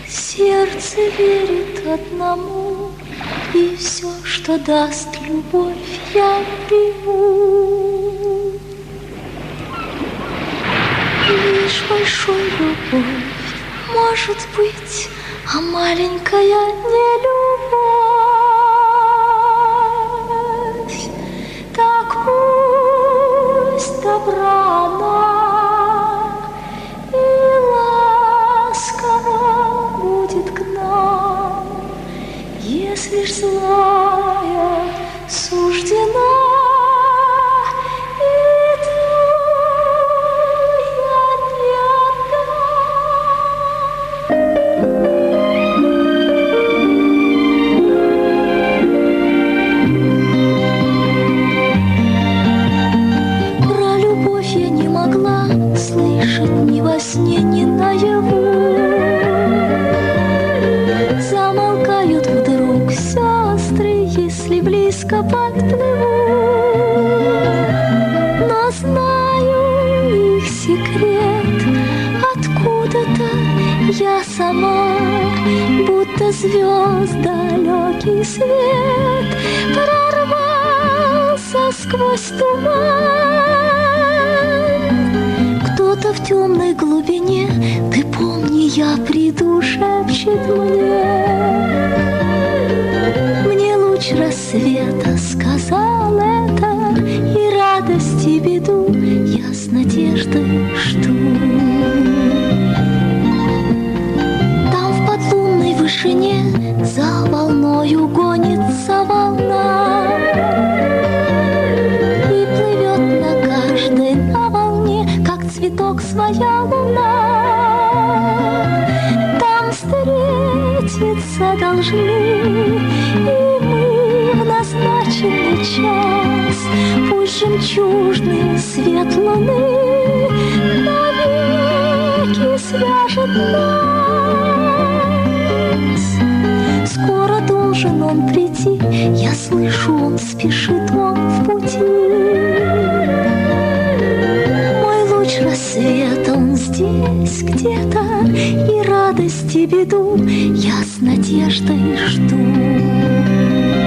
Сердце верит одному, и все, что даст любовь, я приму. Лишь большой любовь может быть, а маленькая не любовь. Так пусть добра она и ласкова будет к нам, если ж злая суждена. Ни во сне, ни наяву замолкают вдруг сестры, если близко подплыву. Но знаю их секрет откуда-то я сама, будто звезд далекий свет прорвался сквозь туман. Кто-то в темной глубине, ты помни, я приду, шепчет мне луч рассвета сказал это, и радость и беду я с надеждой жду. Там в подлунной вышине за волною гонится волна, и плывет на каждой на волне, как цветок, своя луна. Там встретиться должны и мы в назначенный час. Пусть жемчужный свет луны навеки свяжет нас. Скоро должен он прийти, я слышу, он спешит, он в пути. Рассветом здесь где-то, и радость и беду я с надеждой жду.